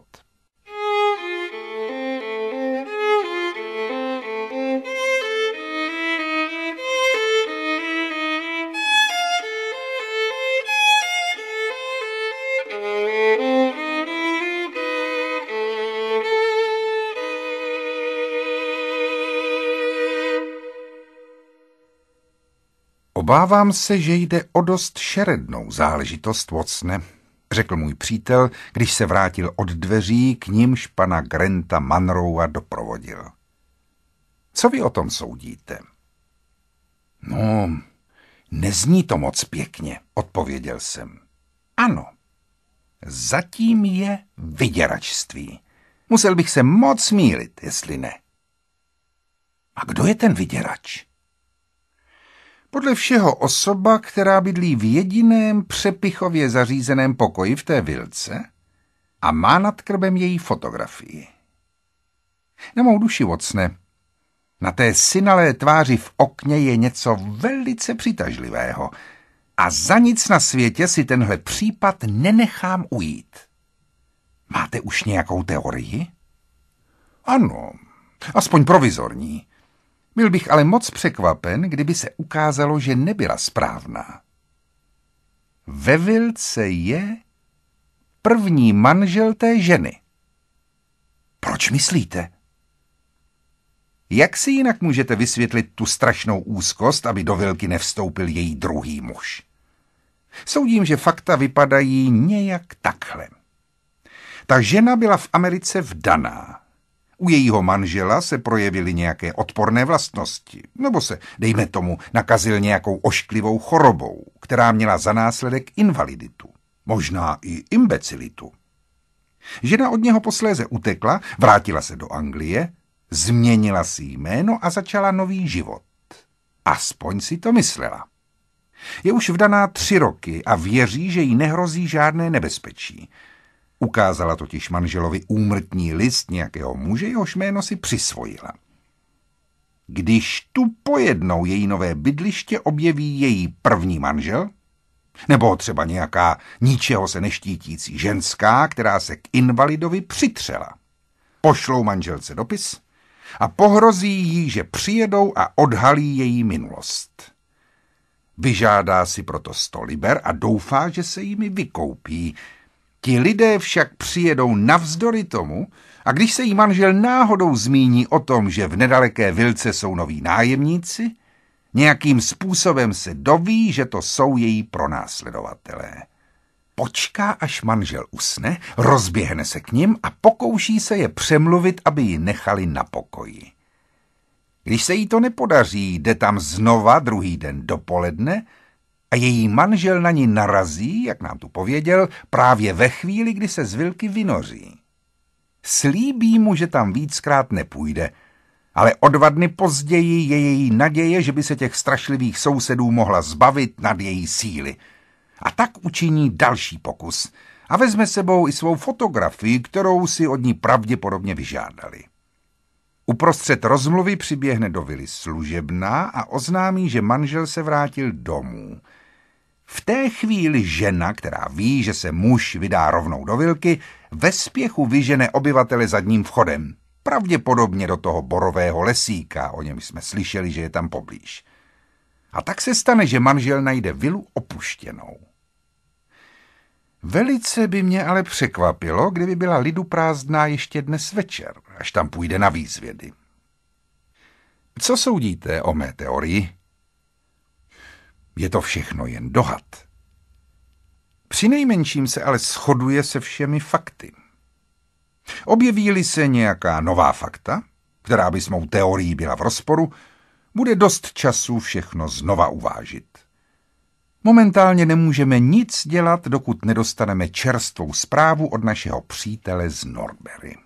Obávám se, že jde o dost šerednou záležitost, Watsone, řekl můj přítel, když se vrátil od dveří, k nimž pana Granta Munroa doprovodil. Co vy o tom soudíte? No, nezní to moc pěkně, odpověděl jsem. Ano, zatím je vyděračství. Musel bych se moc mýlit, jestli ne. A kdo je ten vyděrač? Podle všeho osoba, která bydlí v jediném přepichově zařízeném pokoji v té vilce a má nad krbem její fotografii. Na mou duši, Watsone, na té synalé tváři v okně je něco velice přitažlivého a za nic na světě si tenhle případ nenechám ujít. Máte už nějakou teorii? Ano, aspoň provizorní. Byl bych ale moc překvapen, kdyby se ukázalo, že nebyla správná. Ve vilce je první manžel té ženy. Proč myslíte? Jak si jinak můžete vysvětlit tu strašnou úzkost, aby do vilky nevstoupil její druhý muž? Soudím, že fakta vypadají nějak takhle. Ta žena byla v Americe vdaná. U jejího manžela se projevily nějaké odporné vlastnosti, nebo se, dejme tomu, nakazil nějakou ošklivou chorobou, která měla za následek invaliditu, možná i imbecilitu. Žena od něho posléze utekla, vrátila se do Anglie, změnila si jméno a začala nový život. Aspoň si to myslela. Je už vdaná 3 roky a věří, že jí nehrozí žádné nebezpečí. Ukázala totiž manželovi úmrtní list nějakého muže, jehož jméno si přisvojila. Když tu pojednou její nové bydliště objeví její první manžel, nebo třeba nějaká ničeho se neštítící ženská, která se k invalidovi přitřela, pošlou manželce dopis a pohrozí jí, že přijedou a odhalí její minulost. Vyžádá si proto 100 liber a doufá, že se jimi vykoupí. Ti lidé však přijedou navzdory tomu a když se jí manžel náhodou zmíní o tom, že v nedaleké vilce jsou noví nájemníci, nějakým způsobem se doví, že to jsou její pronásledovatelé. Počká, až manžel usne, rozběhne se k nim a pokouší se je přemluvit, aby ji nechali na pokoji. Když se jí to nepodaří, jde tam znova druhý den dopoledne a její manžel na ní narazí, jak nám tu pověděl, právě ve chvíli, kdy se z vilky vynoří. Slíbí mu, že tam víckrát nepůjde, ale o 2 dny později je její naděje, že by se těch strašlivých sousedů mohla zbavit nad její síly. A tak učiní další pokus a vezme sebou i svou fotografii, kterou si od ní pravděpodobně vyžádali. Uprostřed rozmluvy přiběhne do vily služebná a oznámí, že manžel se vrátil domů. V té chvíli žena, která ví, že se muž vydá rovnou do vilky, ve spěchu vyžene obyvatele zadním vchodem, pravděpodobně do toho borového lesíka, o něm jsme slyšeli, že je tam poblíž. A tak se stane, že manžel najde vilu opuštěnou. Velice by mě ale překvapilo, kdyby byla lidu prázdná ještě dnes večer, až tam půjde na výzvědy. Co soudíte o mé teorii? Je to všechno jen dohad. Přinejmenším se ale shoduje se všemi fakty. Objeví-li se nějaká nová fakta, která by s mou teorií byla v rozporu, bude dost času všechno znova uvážit. Momentálně nemůžeme nic dělat, dokud nedostaneme čerstvou zprávu od našeho přítele z Norbury.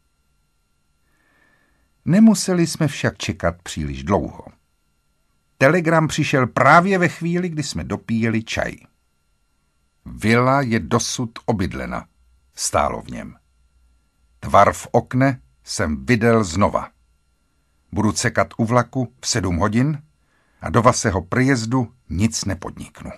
Nemuseli jsme však čekat příliš dlouho. Telegram přišel právě ve chvíli, kdy jsme dopíjeli čaj. Vila je dosud obydlena, stálo v něm. Tvar v okne jsem viděl znova. Budu cekat u vlaku v 7 hodin a do vašeho přejezdu nic nepodniknu.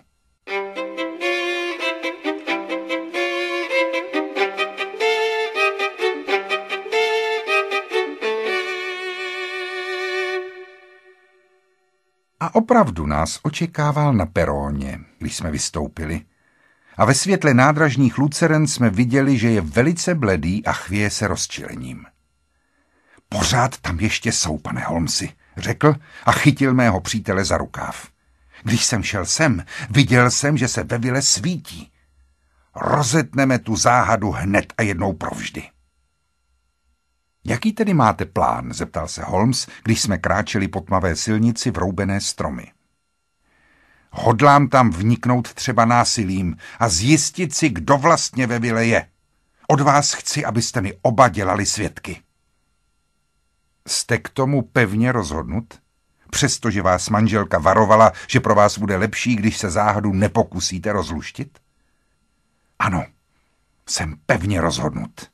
A opravdu nás očekával na peróně, když jsme vystoupili. A ve světle nádražních luceren jsme viděli, že je velice bledý a chvěje se rozčilením. Pořád tam ještě jsou, pane Holmesi, řekl a chytil mého přítele za rukáv. Když jsem šel sem, viděl jsem, že se ve vile svítí. Rozetneme tu záhadu hned a jednou provždy. Jaký tedy máte plán, zeptal se Holmes, když jsme kráčeli po tmavé silnici vroubené stromy. Hodlám tam vniknout třeba násilím a zjistit si, kdo vlastně ve vile je. Od vás chci, abyste mi oba dělali svědky. Jste k tomu pevně rozhodnut? Přestože vás manželka varovala, že pro vás bude lepší, když se záhadu nepokusíte rozluštit? Ano, jsem pevně rozhodnut.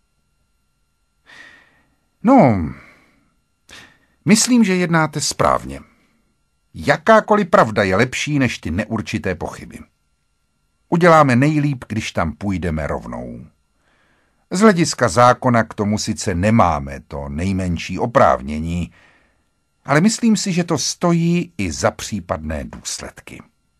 No, myslím, že jednáte správně. Jakákoliv pravda je lepší než ty neurčité pochyby. Uděláme nejlíp, když tam půjdeme rovnou. Z hlediska zákona k tomu sice nemáme to nejmenší oprávnění, ale myslím si, že to stojí i za případné důsledky.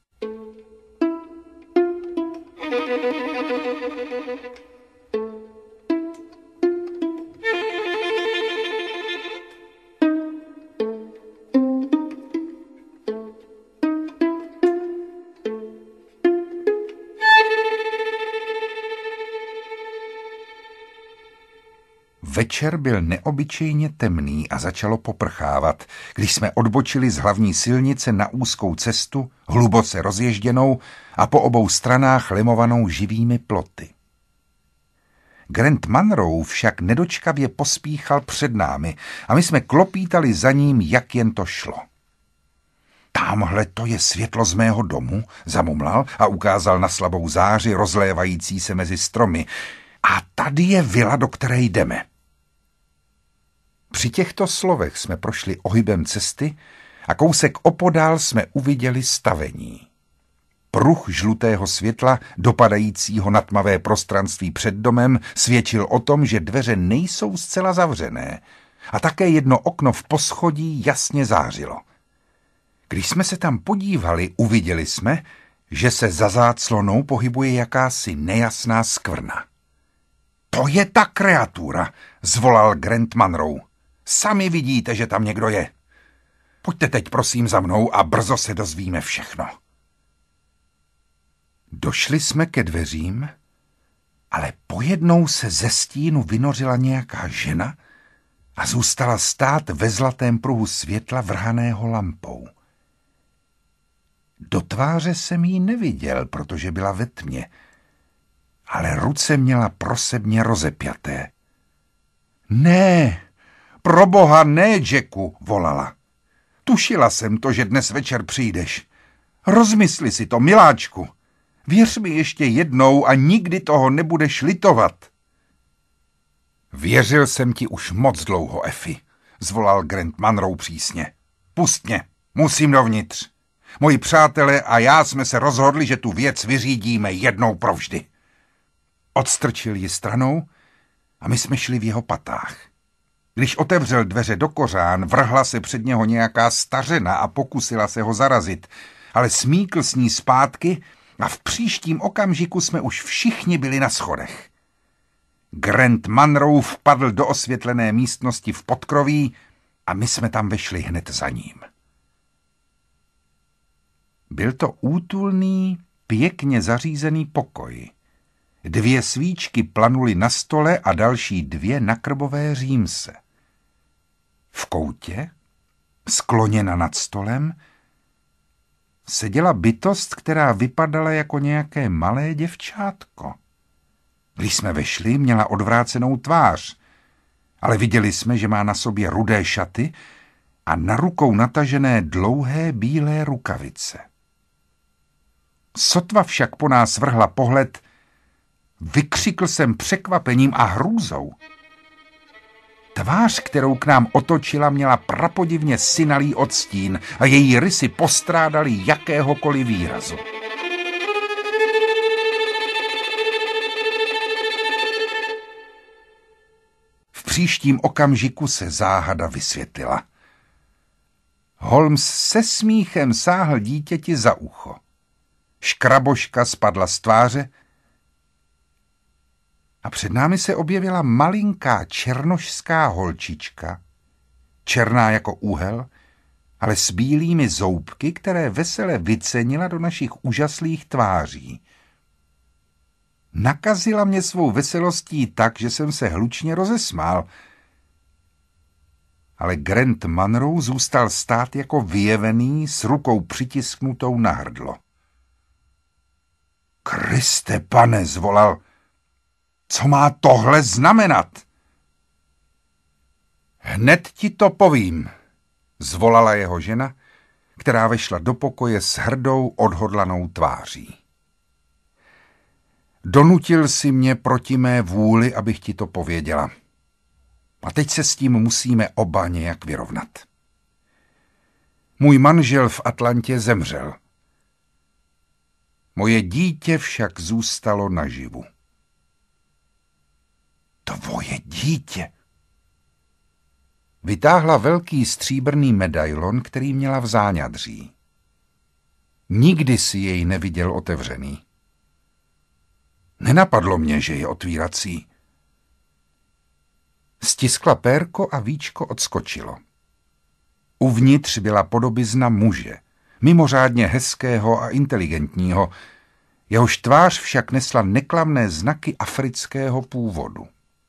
Večer byl neobyčejně temný a začalo poprchávat, když jsme odbočili z hlavní silnice na úzkou cestu, hluboce rozježděnou a po obou stranách lemovanou živými ploty. Grant Munro však nedočkavě pospíchal před námi a my jsme klopítali za ním, jak jen to šlo. Támhle to je světlo z mého domu, zamumlal a ukázal na slabou záři rozlévající se mezi stromy. A tady je vila, do které jdeme. Při těchto slovech jsme prošli ohybem cesty a kousek opodál jsme uviděli stavení. Pruh žlutého světla, dopadajícího na tmavé prostranství před domem, svědčil o tom, že dveře nejsou zcela zavřené a také jedno okno v poschodí jasně zářilo. Když jsme se tam podívali, uviděli jsme, že se za záclonou pohybuje jakási nejasná skvrna. To je ta kreatura, zvolal Grant Munro. Sami vidíte, že tam někdo je. Pojďte teď prosím za mnou a brzo se dozvíme všechno. Došli jsme ke dveřím, ale pojednou se ze stínu vynořila nějaká žena a zůstala stát ve zlatém pruhu světla vrhaného lampou. Do tváře jsem jí neviděl, protože byla ve tmě, ale ruce měla prosebně rozepjaté. Ne, proboha ne, Jacku, volala. Tušila jsem to, že dnes večer přijdeš. Rozmysli si to, miláčku. Věř mi ještě jednou a nikdy toho nebudeš litovat. Věřil jsem ti už moc dlouho, Effie, zvolal Grant Munro přísně. Pust mě, musím dovnitř. Moji přátelé a já jsme se rozhodli, že tu věc vyřídíme jednou provždy. Odstrčil ji stranou a my jsme šli v jeho patách. Když otevřel dveře do kořán, vrhla se před něho nějaká stařena a pokusila se ho zarazit, ale smíkl s ní zpátky a v příštím okamžiku jsme už všichni byli na schodech. Grant Munro vpadl do osvětlené místnosti v podkroví a my jsme tam vešli hned za ním. Byl to útulný, pěkně zařízený pokoj. 2 svíčky planuly na stole a další 2 na krbové římse. V koutě, skloněna nad stolem, seděla bytost, která vypadala jako nějaké malé děvčátko. Když jsme vešli, měla odvrácenou tvář, ale viděli jsme, že má na sobě rudé šaty a na rukou natažené dlouhé bílé rukavice. Sotva však po nás vrhla pohled, vykřikl jsem překvapením a hrůzou. Tvář, kterou k nám otočila, měla prapodivně synalý odstín a její rysy postrádaly jakéhokoliv výrazu. V příštím okamžiku se záhada vysvětlila. Holmes se smíchem sáhl dítěti za ucho. Škraboška spadla z tváře a před námi se objevila malinká černošská holčička, černá jako úhel, ale s bílými zoubky, které vesele vycenila do našich úžaslých tváří. Nakazila mě svou veselostí tak, že jsem se hlučně rozesmál, ale Grant Munro zůstal stát jako vyjevený s rukou přitisknutou na hrdlo. Kriste pane, zvolal, co má tohle znamenat? Hned ti to povím, zvolala jeho žena, která vešla do pokoje s hrdou, odhodlanou tváří. Donutil si mě proti mé vůli, abych ti to pověděla. A teď se s tím musíme oba nějak vyrovnat. Můj manžel v Atlantě zemřel. Moje dítě však zůstalo naživu. Tvoje dítě? Vytáhla velký stříbrný medailon, který měla v záňadří. Nikdy si jej neviděl otevřený. Nenapadlo mě, že je otvírací. Stiskla pérko a víčko odskočilo. Uvnitř byla podobizna muže, mimořádně hezkého a inteligentního, jehož tvář však nesla neklamné znaky afrického původu.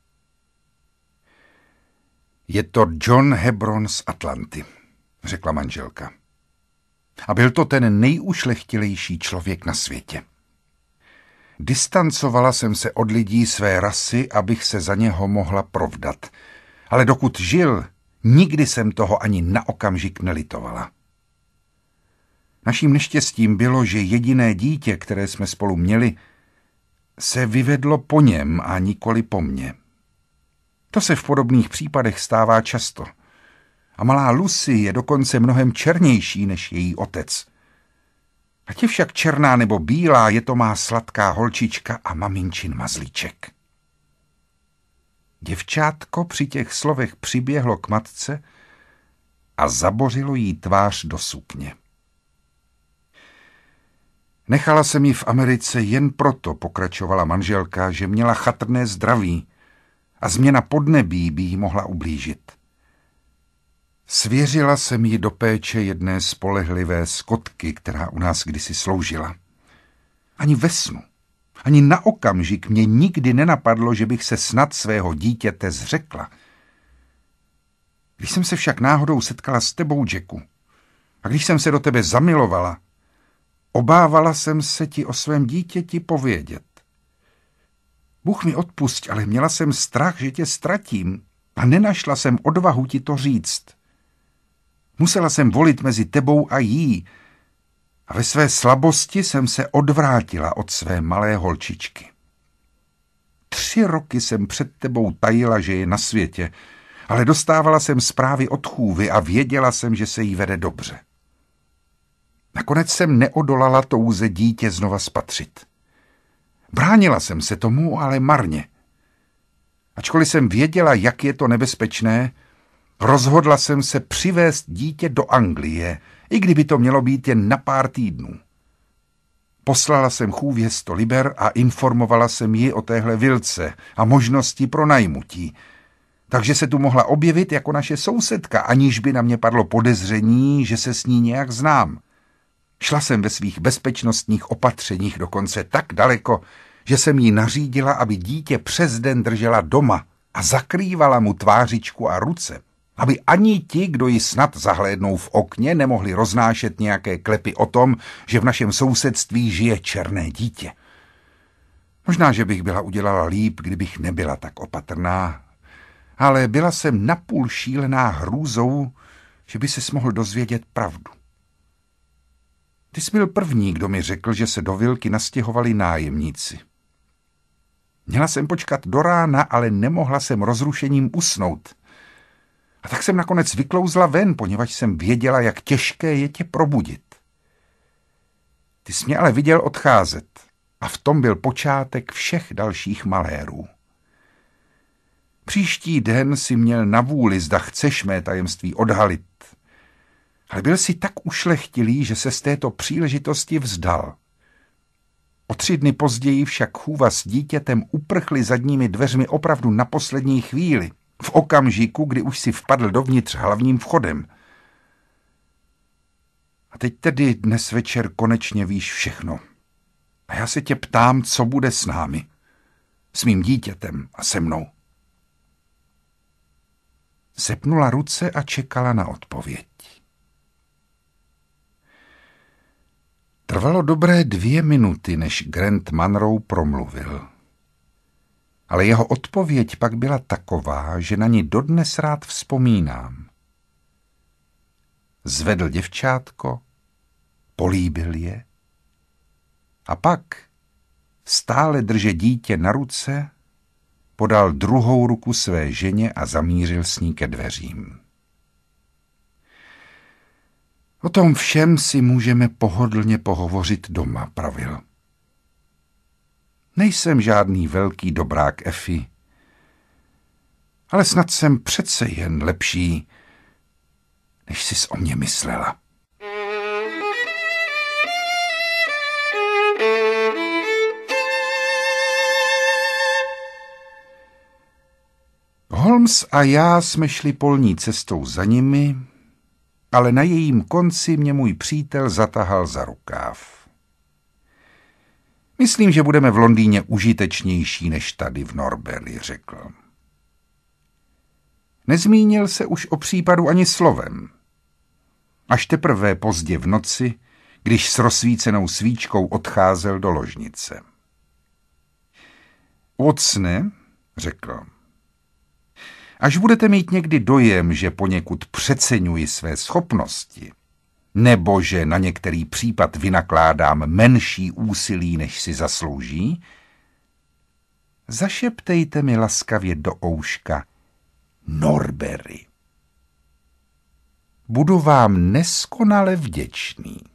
Je to John Hebron z Atlanty, řekla manželka. A byl to ten nejušlechtilejší člověk na světě. Distancovala jsem se od lidí své rasy, abych se za něho mohla provdat, ale dokud žil, nikdy jsem toho ani na okamžik nelitovala. Naším neštěstím bylo, že jediné dítě, které jsme spolu měli, se vyvedlo po něm a nikoli po mně. To se v podobných případech stává často. A malá Lucy je dokonce mnohem černější než její otec. Ať je však černá nebo bílá, je to má sladká holčička a maminčin mazlíček. Děvčátko při těch slovech přiběhlo k matce a zabořilo jí tvář do sukně. Nechala jsem ji v Americe jen proto, pokračovala manželka, že měla chatrné zdraví a změna podnebí by jí mohla ublížit. Svěřila jsem ji do péče jedné spolehlivé skotky, která u nás kdysi sloužila. Ani ve snu, ani na okamžik mě nikdy nenapadlo, že bych se snad svého dítěte zřekla. Když jsem se však náhodou setkala s tebou, Jacku, a když jsem se do tebe zamilovala, obávala jsem se ti o svém dítěti povědět. Bůh mi odpusť, ale měla jsem strach, že tě ztratím a nenašla jsem odvahu ti to říct. Musela jsem volit mezi tebou a jí a ve své slabosti jsem se odvrátila od své malé holčičky. 3 roky jsem před tebou tajila, že je na světě, ale dostávala jsem zprávy od chůvy a věděla jsem, že se jí vede dobře. Nakonec jsem neodolala touze dítě znova spatřit. Bránila jsem se tomu, ale marně. Ačkoliv jsem věděla, jak je to nebezpečné, rozhodla jsem se přivést dítě do Anglie, i kdyby to mělo být jen na pár týdnů. Poslala jsem chůvě 100 liber a informovala jsem ji o téhle vilce a možnosti pronajmutí, takže se tu mohla objevit jako naše sousedka, aniž by na mě padlo podezření, že se s ní nějak znám. Šla jsem ve svých bezpečnostních opatřeních dokonce tak daleko, že jsem jí nařídila, aby dítě přes den držela doma a zakrývala mu tvářičku a ruce, aby ani ti, kdo ji snad zahlédnou v okně, nemohli roznášet nějaké klepy o tom, že v našem sousedství žije černé dítě. Možná, že bych byla udělala líp, kdybych nebyla tak opatrná, ale byla jsem napůl šílená hrůzou, že by ses mohl dozvědět pravdu. Ty jsi byl první, kdo mi řekl, že se do vilky nastěhovali nájemníci. Měla jsem počkat do rána, ale nemohla jsem rozrušením usnout. A tak jsem nakonec vyklouzla ven, poněvadž jsem věděla, jak těžké je tě probudit. Ty jsi mě ale viděl odcházet a v tom byl počátek všech dalších malérů. Příští den si měl na vůli, zda chceš mé tajemství odhalit. Ale byl si tak ušlechtilý, že se z této příležitosti vzdal. O 3 dny později však chůva s dítětem uprchli zadními dveřmi opravdu na poslední chvíli, v okamžiku, kdy už si vpadl dovnitř hlavním vchodem. A teď tedy dnes večer konečně víš všechno. A já se tě ptám, co bude s námi, s mým dítětem a se mnou. Sepnula ruce a čekala na odpověď. Trvalo dobré 2 minuty, než Grant Munro promluvil. Ale jeho odpověď pak byla taková, že na ní dodnes rád vzpomínám. Zvedl děvčátko, políbil je a pak, stále drže dítě na ruce, podal druhou ruku své ženě a zamířil s ní ke dveřím. O tom všem si můžeme pohodlně pohovořit doma, pravil. Nejsem žádný velký dobrák, Effie, ale snad jsem přece jen lepší, než jsi o mě myslela. Holmes a já jsme šli polní cestou za nimi, ale na jejím konci mě můj přítel zatahal za rukáv. Myslím, že budeme v Londýně užitečnější než tady v Norbury, řekl. Nezmínil se už o případu ani slovem. Až teprve pozdě v noci, když s rozsvícenou svíčkou odcházel do ložnice. Watsone, řekl, až budete mít někdy dojem, že poněkud přeceňuji své schopnosti, nebo že na některý případ vynakládám menší úsilí, než si zaslouží, zašeptejte mi laskavě do ouška Norbury. Budu vám neskonale vděčný.